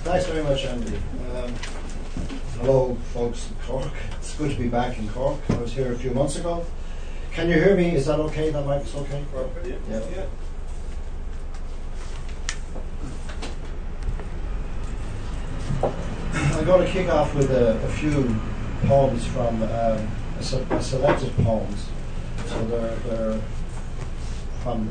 Thanks very much, Andy. Hello, folks in Cork. It's good to be back in Cork. I was here a few months ago. Can you hear me? Is that okay? That mic's okay? Yeah. I'm going to kick off with a few poems from selected poems. So they're from,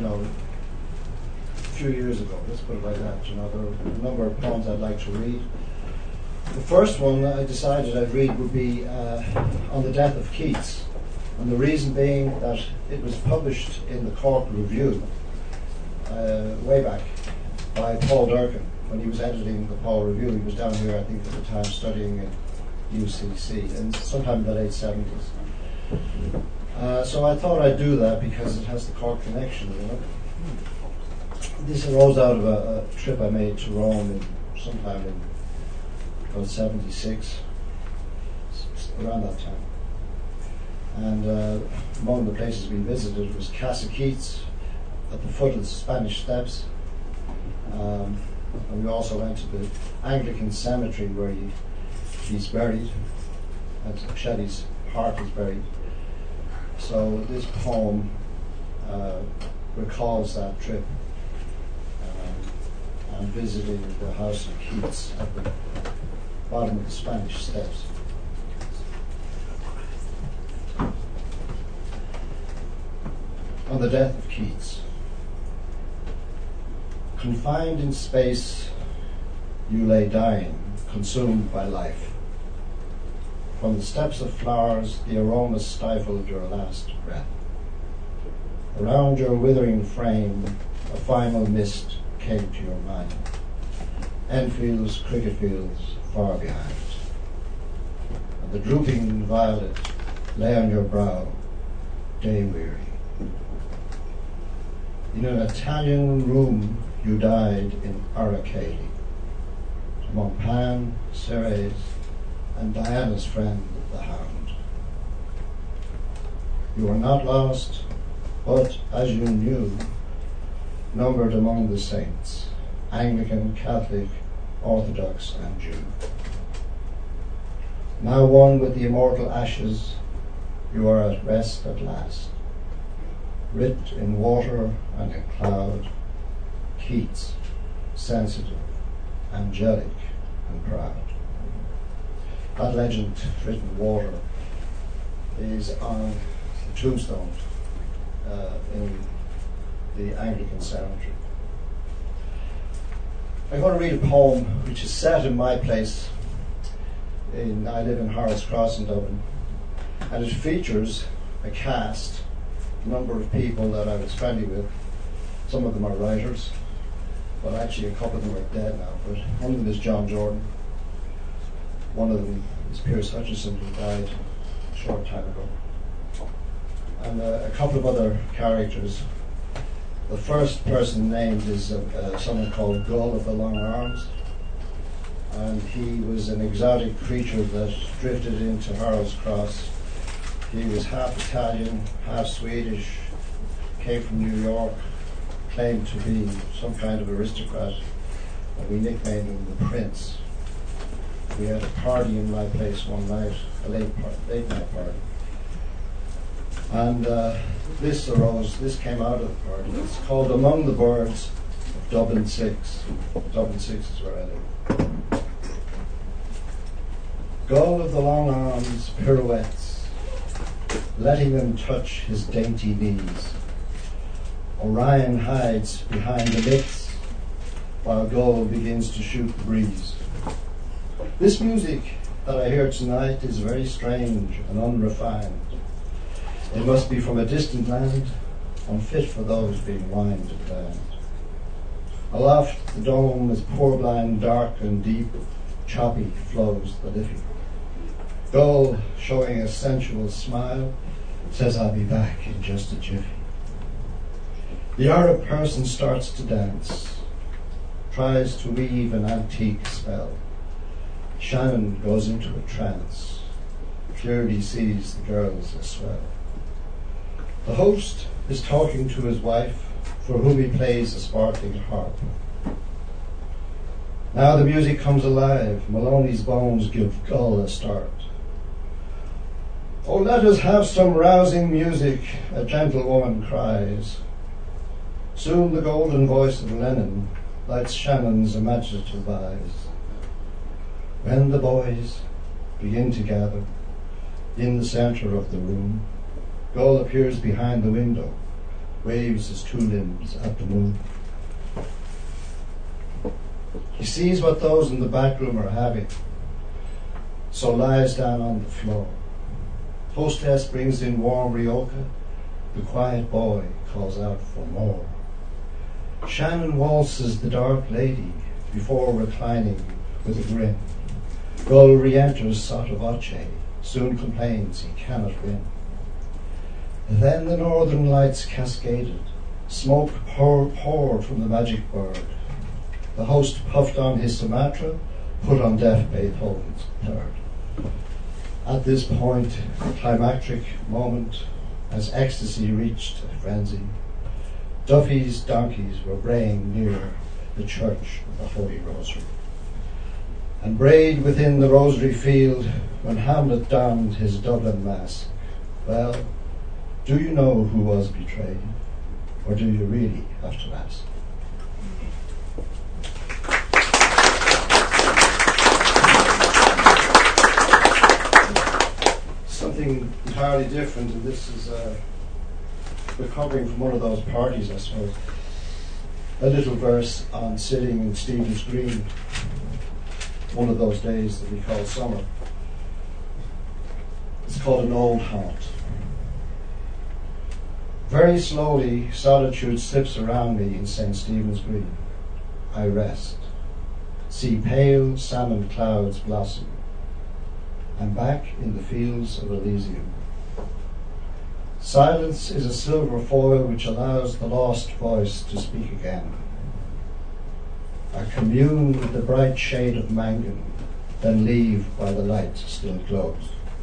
a few years ago. Let's put it like that. There are a number of poems I'd like to read. The first one I decided I'd read would be on the death of Keats, and the reason being that it was published in the Cork Review way back by Paul Durcan when he was editing the Paul Review. He was down here, I think, at the time studying at UCC, and sometime in the late 70s. So I thought I'd do that because it has the Cork connection, This arose out of a trip I made to Rome sometime in about 76, around that time. And among the places we visited was Casa Keats at the foot of the Spanish Steps. And we also went to the Anglican cemetery where he's buried, and Shelley's heart is buried. So this poem recalls that trip and visiting the house of Keats at the bottom of the Spanish Steps. On the death of Keats. Confined in space, you lay dying, consumed by life. From the steps of flowers, the aroma stifled your last breath. Around your withering frame, a final mist came to your mind. Enfields, cricket fields, far behind. And the drooping violet lay on your brow, day weary. In an Italian room you died in Araceli, among Pan, Ceres, and Diana's friend, the Hound. You are not lost, but, as you knew, numbered among the saints, Anglican, Catholic, Orthodox, and Jew. Now one with the immortal ashes, you are at rest at last. Writ in water and in cloud, Keats, sensitive, angelic, and proud. That legend, written in water, is on the tombstone in the Anglican cemetery. I'm going to read a poem which is set in my place. I live in Harold's Cross in Dublin, and it features a cast, a number of people that I was friendly with. Some of them are writers, but actually a couple of them are dead now. But one of them is John Jordan. One of them is Piers Hutchison, who died a short time ago. And a couple of other characters. The first person named is someone called Gull of the Long Arms, and he was an exotic creature that drifted into Harold's Cross. He was half Italian, half Swedish, came from New York, claimed to be some kind of aristocrat, and we nicknamed him the Prince. We had a party in my place one night, a late night party. And this came out of the party. It's called Among the Birds of Dublin 6. Dublin 6 is where I live. Gull of the long arms pirouettes, letting them touch his dainty knees. Orion hides behind the lips, while Gull begins to shoot the breeze. This music that I hear tonight is very strange and unrefined. It must be from a distant land, unfit for those being wined and dined. Aloft the dome is purblind, dark and deep, choppy flows the Liffey. Gull, showing a sensual smile, says I'll be back in just a jiffy. The Arab person starts to dance, tries to weave an antique spell. Shannon goes into a trance, clearly sees the girls as swell. The host is talking to his wife, for whom he plays a sparkling harp. Now the music comes alive, Maloney's bones give Gull a start. Oh, let us have some rousing music, a gentlewoman cries. Soon the golden voice of Lennon lights Shannon's imaginative eyes. When the boys begin to gather in the centre of the room, Gull appears behind the window, waves his two limbs at the moon. He sees what those in the back room are having, so lies down on the floor. Hostess brings in warm rioja, the quiet boy calls out for more. Shannon waltzes the dark lady before reclining with a grin. Gull re-enters sotto voce, soon complains he cannot win. Then the northern lights cascaded, smoke poured from the magic bird. The host puffed on his Sumatra, put on deaf Beethoven's third. At this point, a climactic moment, as ecstasy reached a frenzy, Duffy's donkeys were braying near the church of the Holy Rosary. And brayed within the rosary field when Hamlet donned his Dublin mask. Well, do you know who was betrayed? Or do you really have to ask? Something entirely different, and this is recovering from one of those parties, I suppose. A little verse on sitting in Stephen's Green, one of those days that we call summer. It's called An Old Haunt. Very slowly, solitude slips around me in St. Stephen's Green. I rest, see pale salmon clouds blossom. I'm back in the fields of Elysium. Silence is a silver foil which allows the lost voice to speak again. I commune with the bright shade of Mangan, then leave while the light still glows.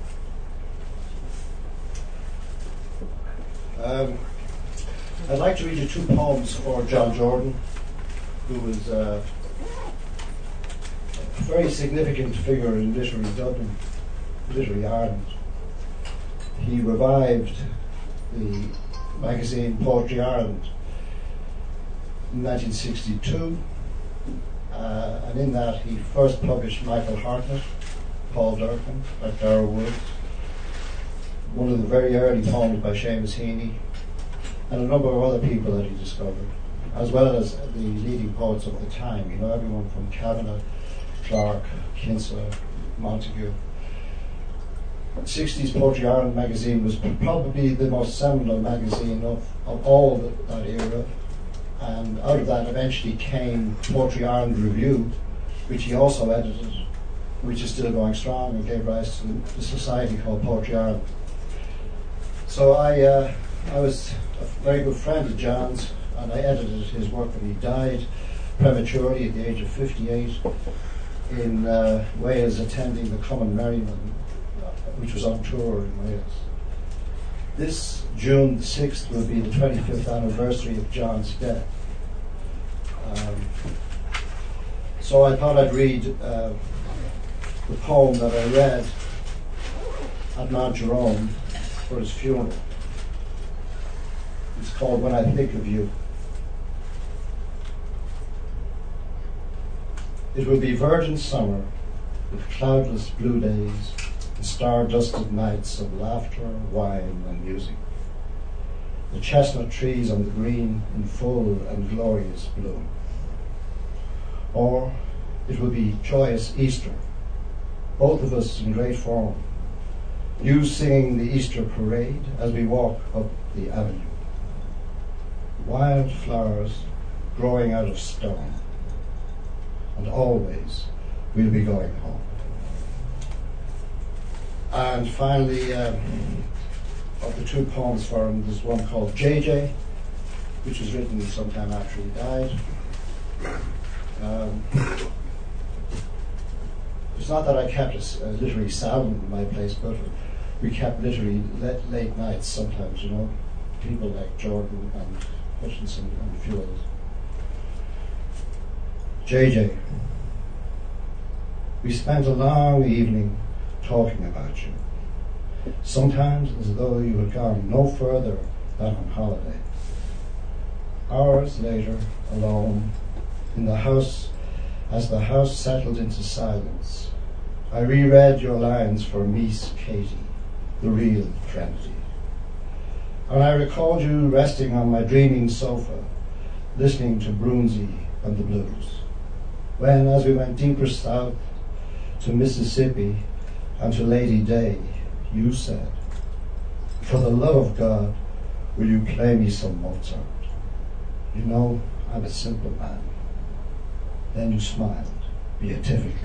I'd like to read you two poems for John Jordan, who was a very significant figure in literary Dublin, literary Ireland. He revived the magazine Poetry Ireland in 1962, and in that he first published Michael Hartnett, Paul Durcan, by Darrell Woods, one of the very early poems by Seamus Heaney, and a number of other people that he discovered, as well as the leading poets of the time, you know, everyone from Kavanagh, Clark, Kinsella, Montague. 60s Poetry Ireland magazine was probably the most seminal magazine of all that era, and out of that eventually came Poetry Ireland Review, which he also edited, which is still going strong and gave rise to the society called Poetry Ireland. So I was a very good friend of John's, and I edited his work when he died prematurely at the age of 58 in Wales, attending the Common Merryman, which was on tour in Wales. This June the 6th will be the 25th anniversary of John's death. So I thought I'd read the poem that I read at Mount Jerome for his funeral. It's called When I Think of You. It will be virgin summer with cloudless blue days, star-dusted nights of laughter, wine, and music. The chestnut trees on the green in full and glorious bloom. Or it will be joyous Easter, both of us in great form, you singing the Easter parade as we walk up the avenue. Wild flowers growing out of stone, and always we'll be going home. And finally, of the two poems for him, there's one called JJ, which was written sometime after he died. It's not that I kept a literary salon in my place, but we kept literary late nights sometimes, you know. People like Jordan and Hutchinson and a few others. JJ. We spent a long evening talking about you, sometimes as though you had gone no further than on holiday. Hours later, alone, in the house, as the house settled into silence, I reread your lines for Miss Katie, the real Trinity. And I recalled you resting on my dreaming sofa, listening to Brunsey and the blues, when, as we went deeper south to Mississippi and to Lady Day, you said, "For the love of God, will you play me some Mozart? You know, I'm a simple man." Then you smiled beatifically.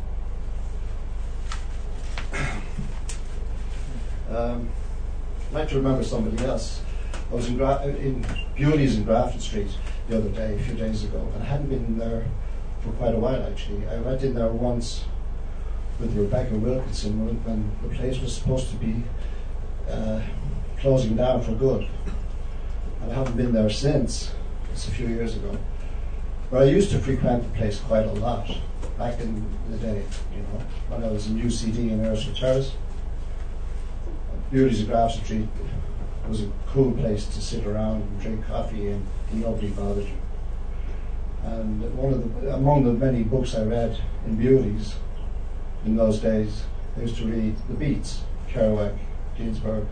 I'd like to remember somebody else. I was in Bewley's in Grafton Street the other day, a few days ago, and I hadn't been there for quite a while actually. I went in there once with Rebecca Wilkinson when the place was supposed to be closing down for good. And I haven't been there since. It's a few years ago. But I used to frequent the place quite a lot back in the day, when I was in UCD in Ayrshire Terrace. Bewley's in Grafton Street was a cool place to sit around and drink coffee and nobody bothered you. And among the many books I read in Bewley's in those days, I used to read The Beats, Kerouac, Ginsberg,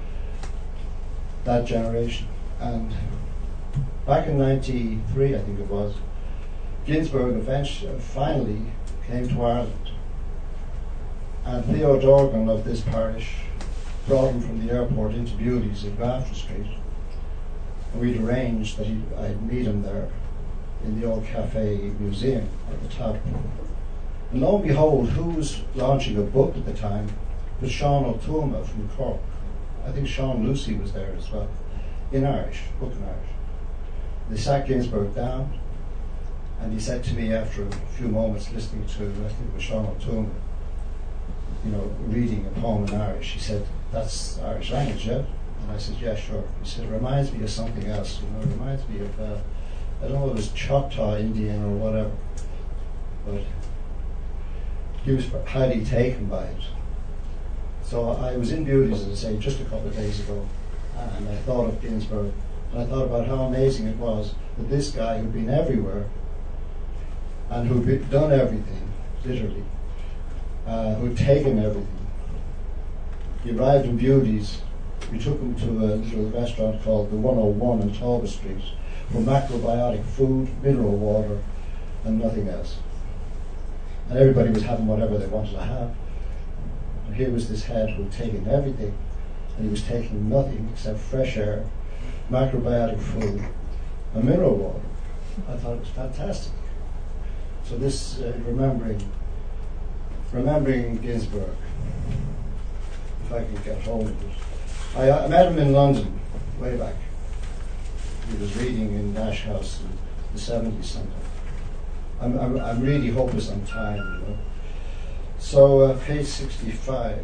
that generation. And back in 93, I think it was, Ginsberg finally came to Ireland. And Theo Dorgan of this parish brought him from the airport into Bewley's in Grafton Street. And we'd arranged that I'd meet him there in the old cafe museum at the top. And lo and behold, who was launching a book at the time was Sean O'Toole from Cork. I think Sean Lucy was there as well, in Irish, book in Irish. They sat Ginsberg down, and he said to me after a few moments listening to, I think it was Sean O'Toole, reading a poem in Irish, he said, "That's Irish language, yeah?" And I said, "Yeah, sure." He said, "It reminds me of something else, it reminds me of, I don't know if it was Choctaw Indian or whatever, but he was highly taken by it." So I was in Bewley's, as I say, just a couple of days ago, and I thought of Ginsberg, and I thought about how amazing it was that this guy who'd been everywhere and who'd done everything, literally, who'd taken everything. He arrived in Bewley's. We took him to a little restaurant called the 101 on Talbot Street for macrobiotic food, mineral water, and nothing else. And everybody was having whatever they wanted to have. And here was this head who had taken everything, and he was taking nothing except fresh air, macrobiotic food, and mineral water. I thought it was fantastic. So this remembering Ginsberg, if I could get hold of it. I met him in London way back. He was reading in Nash House in the 70s sometime. I'm really hopeless on time, So page 65.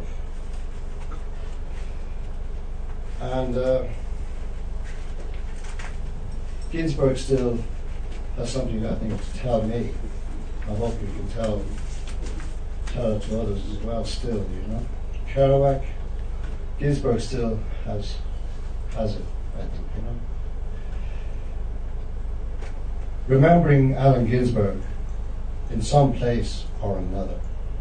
And Ginsberg still has something, I think, to tell me. I hope you can tell it to others as well still, Kerouac, Ginsberg still has it, I think, Remembering Allen Ginsberg in some place or another.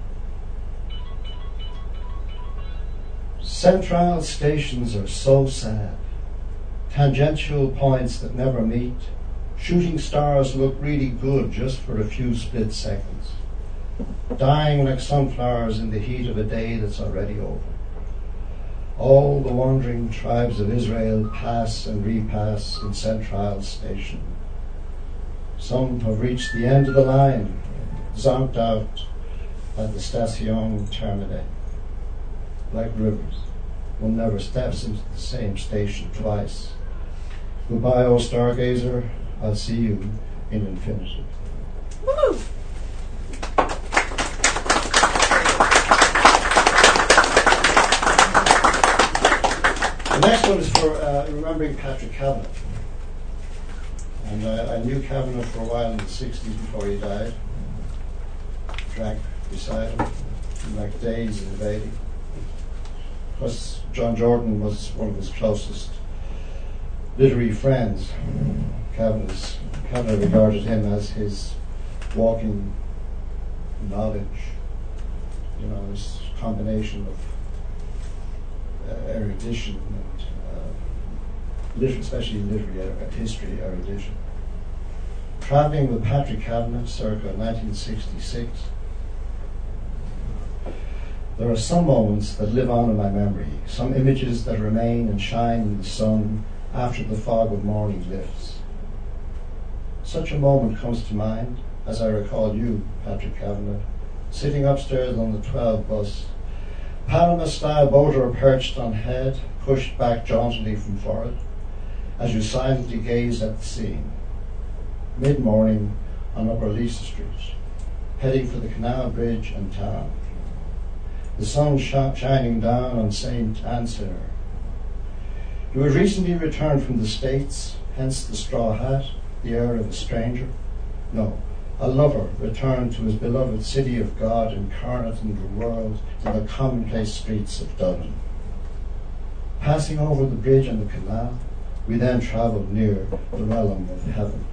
Central stations are so sad. Tangential points that never meet. Shooting stars look really good just for a few split seconds. Dying like sunflowers in the heat of a day that's already over. All the wandering tribes of Israel pass and repass in Central Station. Some have reached the end of the line, zonked out at the Station Terminée. Like rivers, one never steps into the same station twice. Goodbye, old stargazer, I'll see you in infinity. Woo! The next one is for remembering Patrick Kavanagh. And I knew Kavanagh for a while in the 60s before he died. Drank beside him, like days in the baby. Plus, John Jordan was one of his closest literary friends. Kavanagh regarded him as his walking knowledge, his combination of erudition and especially literary history erudition. Travelling with Patrick Kavanagh circa 1966, there are some moments that live on in my memory, some images that remain and shine in the sun after the fog of morning lifts. Such a moment comes to mind as I recall you, Patrick Kavanagh, sitting upstairs on the 12 bus, Panama-style boater perched on head, pushed back jauntily from forehead, as you silently gaze at the scene. Mid-morning on Upper Lisa Street, heading for the Canal Bridge and town. The sun shining down on St. Anselm. You had recently returned from the States, hence the straw hat, the air of a stranger. No, a lover returned to his beloved city of God incarnate in the world in the commonplace streets of Dublin. Passing over the bridge and the canal, we then travelled near the realm of heaven.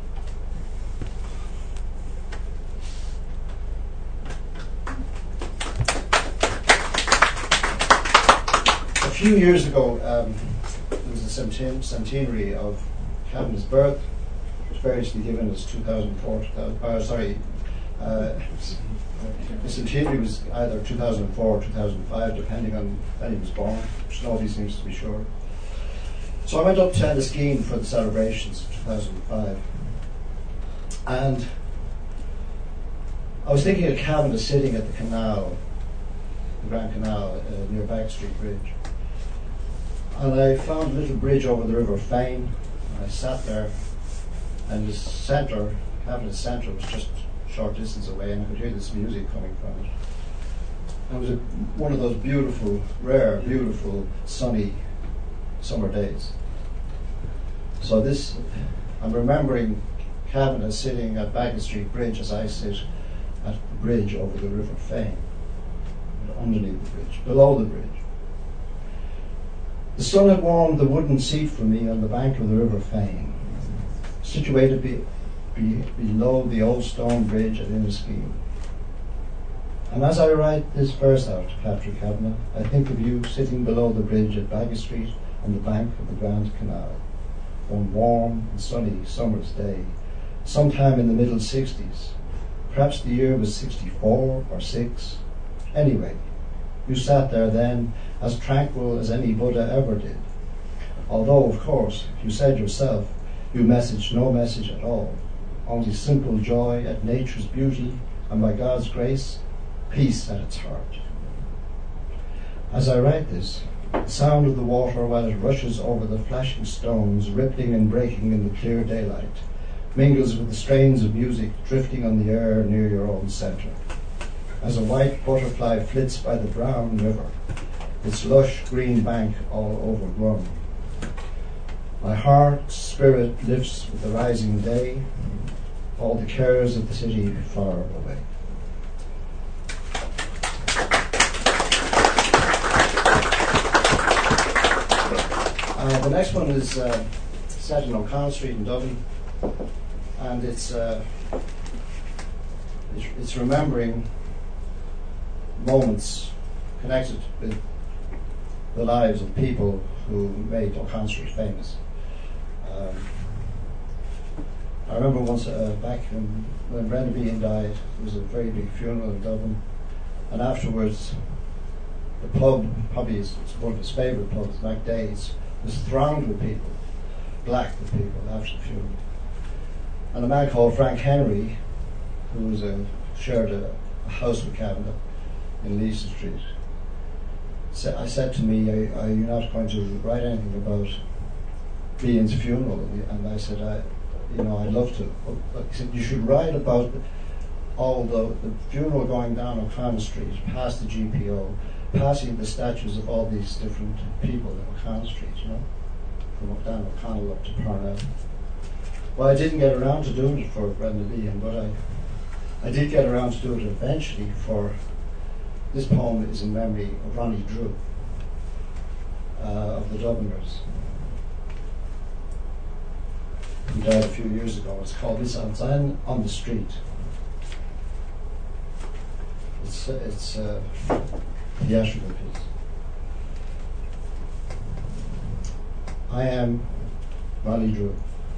A few years ago, there was the centenary of Kavanagh's birth. It was variously given as 2004, the centenary was either 2004 or 2005, depending on when he was born, which nobody seems to be sure. So I went up to Enniskeane for the celebrations of 2005. And I was thinking of Kavanagh sitting at the canal, the Grand Canal, near Back Street Bridge. And I found a little bridge over the River Fane, and I sat there, and the centre, Kavanagh's centre, was just a short distance away, and I could hear this music coming from it. And it was one of those beautiful, rare, beautiful, sunny summer days. So I'm remembering Kavanagh sitting at Bagot Street Bridge as I sit at the bridge over the River Fane, underneath the bridge, below the bridge. The sun had warmed the wooden seat for me on the bank of the River Fane, situated below the old stone bridge at Enniskeane. And as I write this verse out, Patrick Kavanagh, I think of you sitting below the bridge at Bagot Street on the bank of the Grand Canal, one warm and sunny summer's day, sometime in the middle 60s. Perhaps the year was 64 or 6. Anyway, you sat there then as tranquil as any Buddha ever did. Although, of course, you said yourself, you messaged no message at all, only simple joy at nature's beauty and by God's grace, peace at its heart. As I write this, the sound of the water while it rushes over the flashing stones, rippling and breaking in the clear daylight, mingles with the strains of music drifting on the air near your own centre. As a white butterfly flits by the brown river, its lush green bank all overgrown. My heart's spirit lifts with the rising day, all the cares of the city far away. The next one is set in O'Connell Street in Dublin, and it's remembering moments connected with the lives of people who made O'Connell Street famous. I remember once back when Brendan Behan died, there was a very big funeral in Dublin, and afterwards the pub, probably it's one of his favourite pubs, MacDays, was thronged with people, black with people after the funeral. And a man called Frank Henry, who shared a house with Kavanagh in Lisa Street, I said to me, are you not going to write anything about Behan's funeral? And I said, I'd love to. He said, you should write about all the funeral going down O'Connell Street, past the GPO, passing the statues of all these different people in O'Connell Street, from down O'Connell up to Parnell. Well, I didn't get around to doing it for Brendan Behan, but I did get around to do it eventually for This poem is in memory of Ronnie Drew, of the Dubliners. He died a few years ago. It's called Misanthropy on the Street. It's a theatrical piece. I am Ronnie Drew.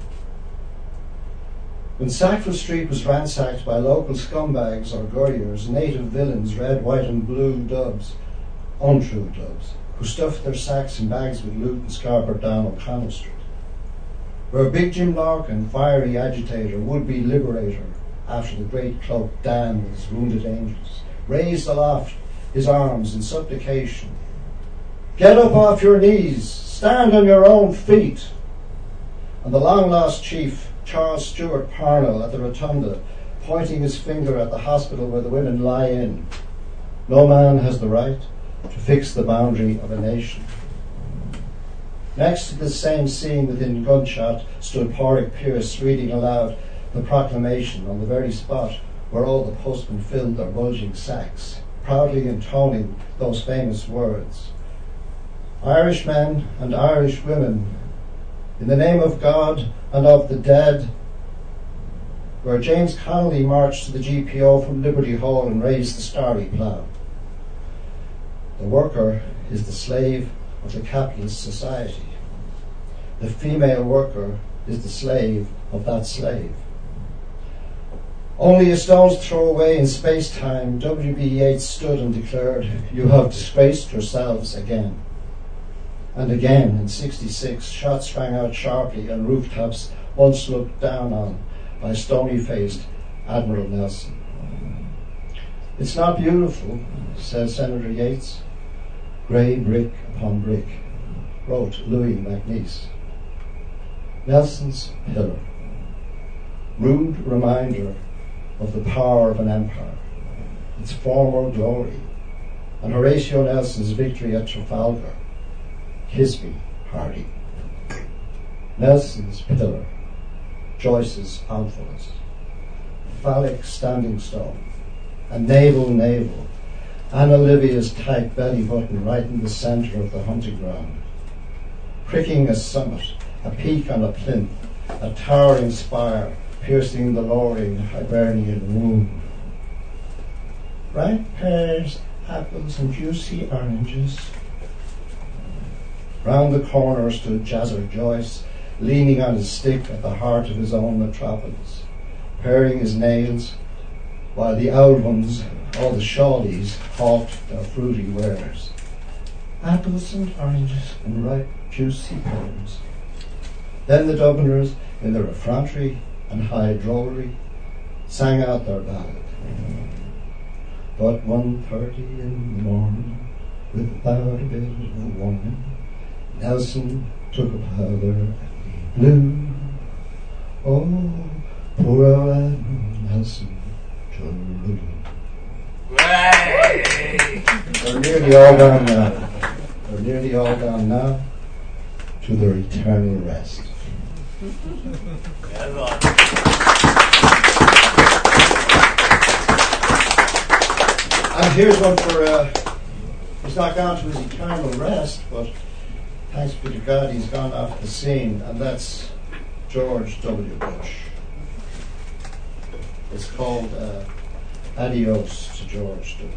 When Sackville Street was ransacked by local scumbags or gurriers, native villains, red, white and blue dubs, untrue dubs, who stuffed their sacks in bags with loot and scarpered down O'Connell Street, where Big Jim Larkin, fiery agitator, would-be liberator, after the great cloak damns wounded angels, raised aloft his arms in supplication. Get up off your knees, stand on your own feet. And the long-lost chief, Charles Stewart Parnell, at the Rotunda, pointing his finger at the hospital where the women lie in. No man has the right to fix the boundary of a nation. Next to this same scene within gunshot stood Pádraig Pearse reading aloud the proclamation on the very spot where all the postmen filled their bulging sacks, proudly intoning those famous words. Irish men and Irish women, in the name of God and of the dead, where James Connolly marched to the GPO from Liberty Hall and raised the starry plough. The worker is the slave of the capitalist society. The female worker is the slave of that slave. Only a stone's throw away in space-time, W.B. Yeats stood and declared, "You have disgraced yourselves again." And again, in 66, shots rang out sharply on rooftops once looked down on by stony-faced Admiral Nelson. "It's not beautiful," says Senator Yeats. "Grey brick upon brick," wrote Louis MacNeice. Nelson's Pillar, rude reminder of the power of an empire, its former glory, and Horatio Nelson's victory at Trafalgar. Kiss me, Hardy. Nelson's Pillar, Joyce's Omphalos, phallic standing stone, a naval, Anna Livia's tight belly button right in the centre of the hunting ground, pricking a summit, a peak on a plinth, a towering spire piercing the lowering Hibernian womb. Ripe pears, apples and juicy oranges. Round the corner stood Jazzer Joyce, leaning on his stick at the heart of his own metropolis, paring his nails, while the old ones, all the shawlies, hawked their fruity wares. Apples and oranges and ripe, juicy pears. Then the Dubliners, in their effrontery and high drollery, sang out their ballad. But 1:30 in the morning, without a bit of warning, Nelson took a powder and he blew. Oh, poor old Admiral Nelson. They're nearly all gone now. They're nearly all gone now to their eternal rest. And here's one for, he's not gone to his eternal rest, but thanks be to God he's gone off the scene, and that's George W. Bush. It's called Adios to George W.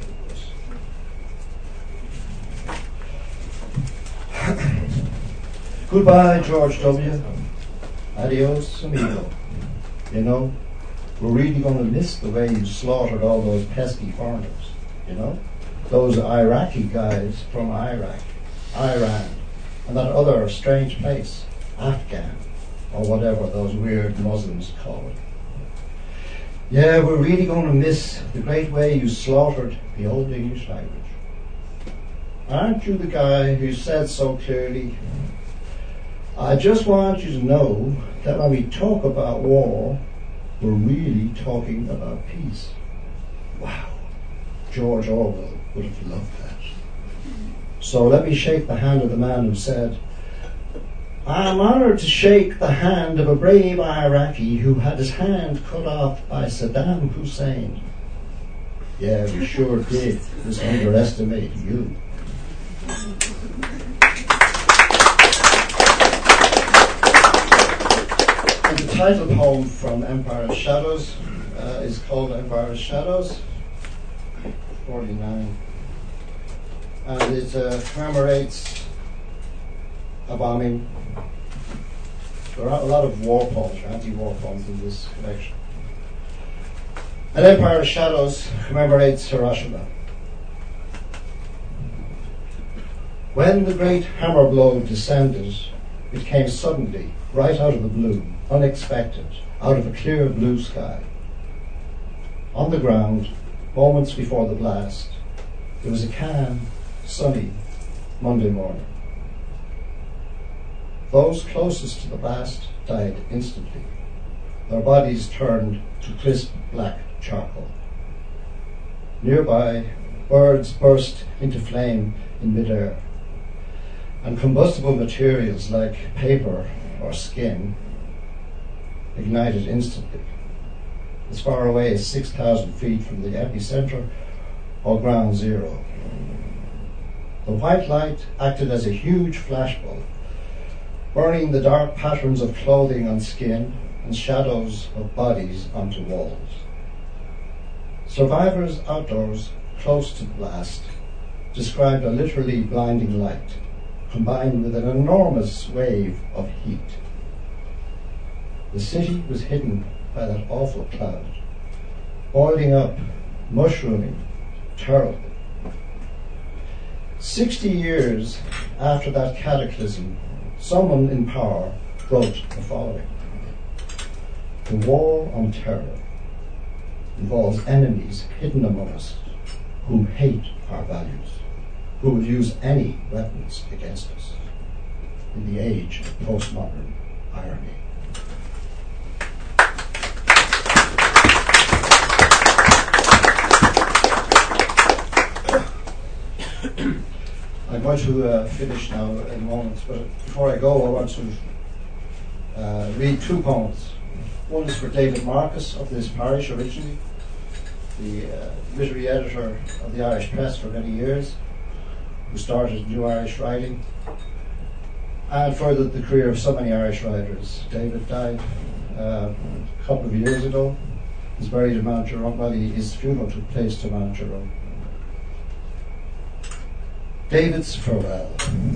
Bush. Goodbye, George W. Adios, amigo. You know, we're really going to miss the way you slaughtered all those pesky foreigners, you know? Those Iraqi guys from Iraq, Iran, and that other strange place, Afghan, or whatever those weird Muslims call it. Yeah, we're really going to miss the great way you slaughtered the old English language. Aren't you the guy who said so clearly, I just want you to know that when we talk about war, we're really talking about peace. Wow, George Orwell would have loved that. So let me shake the hand of the man who said, I am honoured to shake the hand of a brave Iraqi who had his hand cut off by Saddam Hussein. Yeah, we sure did. Just underestimate you. And the title poem from Empire's Shadows is called Empire's Shadows, 49. And it commemorates a bombing. There are a lot of war poems, or anti-war poems in this collection. And Empire's Shadows commemorates Hiroshima. When the great hammer blow descended, it came suddenly, right out of the blue, unexpected, out of a clear blue sky. On the ground, moments before the blast, there was a calm, sunny Monday morning. Those closest to the blast died instantly. Their bodies turned to crisp black charcoal. Nearby, birds burst into flame in midair, and combustible materials like paper or skin ignited instantly, as far away as 6,000 feet from the epicenter or ground zero. The white light acted as a huge flashbulb, burning the dark patterns of clothing on skin and shadows of bodies onto walls. Survivors outdoors, close to the blast, described a literally blinding light, combined with an enormous wave of heat. The city was hidden by that awful cloud, boiling up, mushrooming, terrible. 60 years after that cataclysm, someone in power wrote the following: "The war on terror involves enemies hidden among us who hate our values, who will use any weapons against us in the age of postmodern irony." I'm going to finish now in a moment, but before I go, I want to read two poems. One is for David Marcus of this parish originally, the literary editor of the Irish Press for many years, who started New Irish Writing and furthered the career of so many Irish writers. David died a couple of years ago. He's buried in Mount Jerome. Well, his funeral took place to Mount Jerome. David's farewell.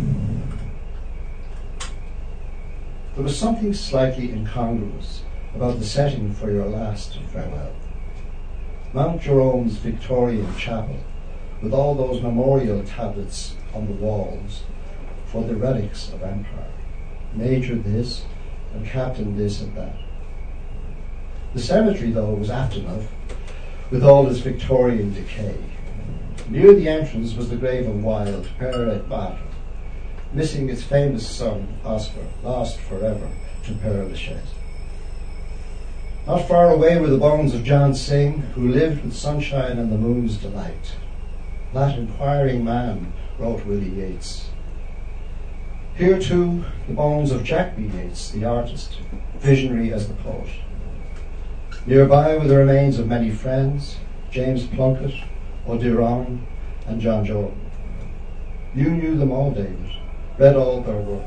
There was something slightly incongruous about the setting for your last farewell. Mount Jerome's Victorian chapel, with all those memorial tablets on the walls for the relics of empire, Major this and Captain this and that. The cemetery, though, was apt enough, with all its Victorian decay. Near the entrance was the grave of Wilde, Père et Maître, missing its famous son, Oscar, lost forever to Père Lachaise. Not far away were the bones of John Synge, who lived with sunshine and the moon's delight. That inquiring man, wrote Willie Yeats. Here, too, the bones of Jack B. Yeats, the artist, visionary as the poet. Nearby were the remains of many friends, James Plunkett, O'Diron, and John Jordan. You knew them all, David, read all their work.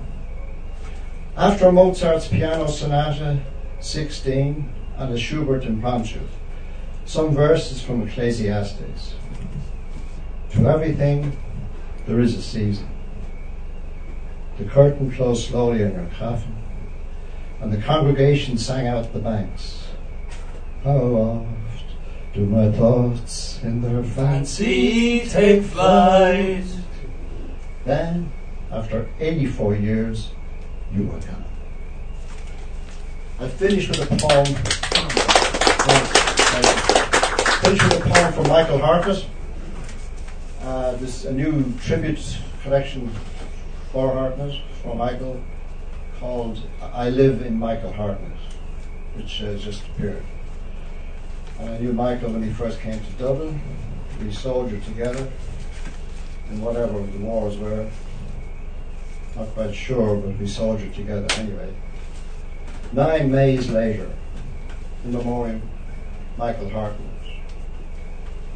After Mozart's Piano Sonata 16 and a Schubert Impromptu, some verses from Ecclesiastes. To everything there is a season. The curtain closed slowly on your coffin, and the congregation sang out the banks. How oft do my thoughts in their fancy take flight? Then, after 84 years, you were gone. I finished with a poem. From Michael Hartnett. This a new tribute collection for Hartnett, for Michael, called "I Live in Michael Hartnett," which just appeared. And I knew Michael when he first came to Dublin. We soldiered together in whatever the wars were. Not quite sure, but we soldiered together anyway. 9 Mays later, in memoriam, Michael Hartnett.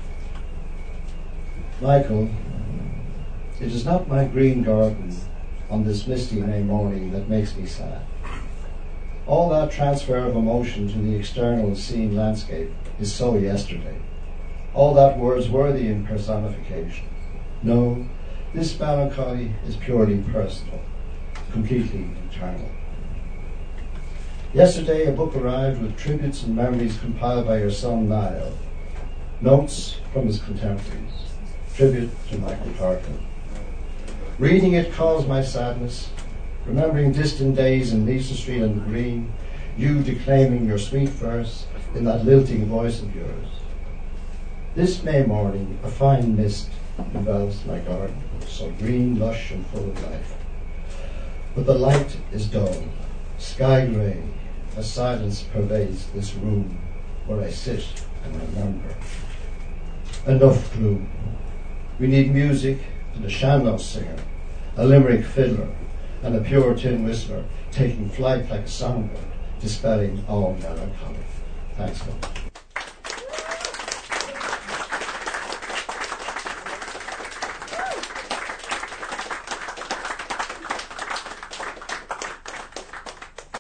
Michael, it is not my green garden on this misty May morning that makes me sad. All that transfer of emotion to the external seen landscape is so yesterday. All that Wordsworthy in personification. No, this melancholy is purely personal, completely internal. Yesterday a book arrived with tributes and memories compiled by your son Niall. Notes from his contemporaries. Tribute to Michael Parkin. Reading it caused my sadness, remembering distant days in Leeson Street and the Green, you declaiming your sweet verse in that lilting voice of yours. This May morning, a fine mist envelops my garden, so green, lush, and full of life. But the light is dull, sky grey, a silence pervades this room where I sit and remember. Enough gloom. We need music and a sean-nós singer, a Limerick fiddler, and a pure tin whistler taking flight like a songbird, dispelling all melancholy. Thanks, God.